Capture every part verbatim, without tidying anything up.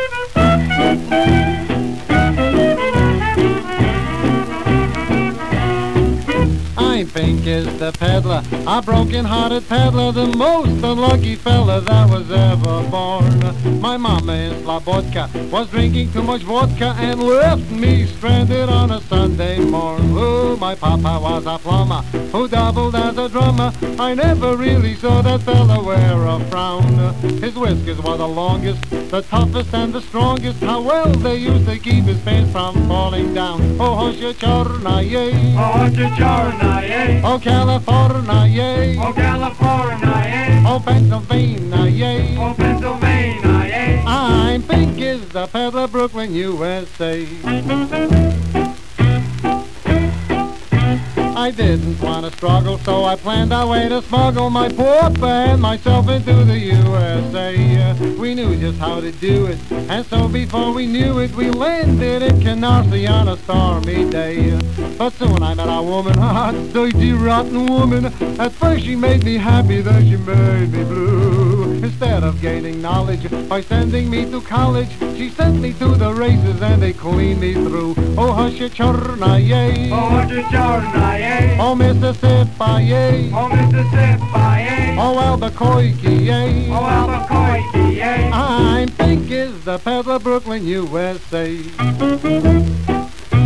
I'm Pink is the peddler, a broken-hearted peddler, the most unlucky fella that was ever born. My mama in Slobodka was drinking too much vodka and left me stranded on a Sunday morn. Oh, my papa was a plumber who doubled as a drummer. I never really saw that fella wear a frown. His whiskers were the longest, the toughest and the strongest. How well they used to keep his pants from falling down. Oh, Hosha Chornaye, Oh, Hosha Chornaye, oh, California, Oh, California, oh, Pennsylvania, Oh, Pennsylvania. I'm Pink is the peddler, Brooklyn, U S A. I didn't want to struggle, so I planned a way to smuggle my papa and myself into the U S A. We knew just how to do it, and so before we knew it, we landed in Canarsie on a stormy day. But soon I met a woman, a hot, dirty, rotten woman. At first she made me happy, then she made me blue. Instead of gaining knowledge by sending me to college, she sent me to the races and they cleaned me through. Oh, hush it, Chornaye, Oh, Hosha Chornaye, oh, Mississippi, Oh, Mississippi, oh, Albuquerque, Oh, Albuquerque. I'm Pink is the peddler, Brooklyn, U S A.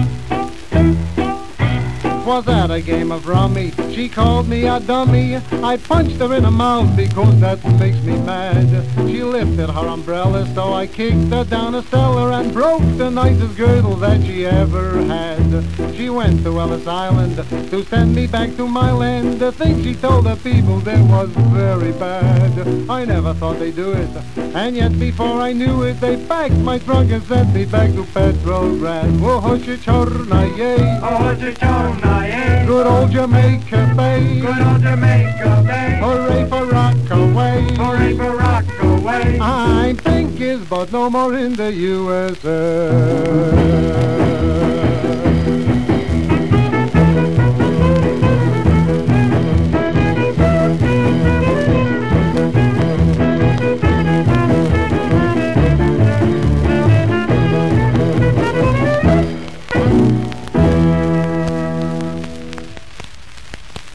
Was at a game of rummy, she called me a dummy. I punched her in the mouth because that makes me mad. She lifted her umbrella, so I kicked her down a cellar and broke the nicest girdle that she ever had. She went to Ellis Island to send me back to my land. The thing she told the people there was very bad. I never thought they'd do it, and yet before I knew it, they packed my trunk and sent me back to Petrograd. Oh, Hosha Chornaye, Oh, Hosha Chornaye, good old Jamaica Bay, Good old Jamaica Bay, hooray for Rockaway. Hooray for Rockaway. I'm Pink is but no more in the U S A.